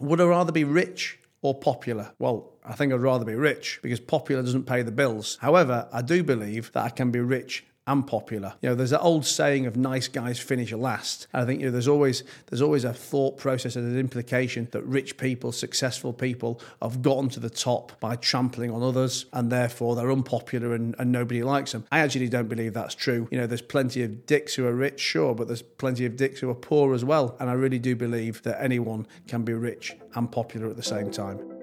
Would I rather be rich or popular? Well, I think I'd rather be rich because popular doesn't pay the bills. However, I do believe that I can be rich and popular. There's that old saying of nice guys finish last. And I think there's always a thought process and an implication that rich people, successful people have gotten to the top by trampling on others, and therefore they're unpopular and nobody likes them. I actually don't believe that's true. There's plenty of dicks who are rich, sure, but there's plenty of dicks who are poor as well. And I really do believe that anyone can be rich and popular at the same time.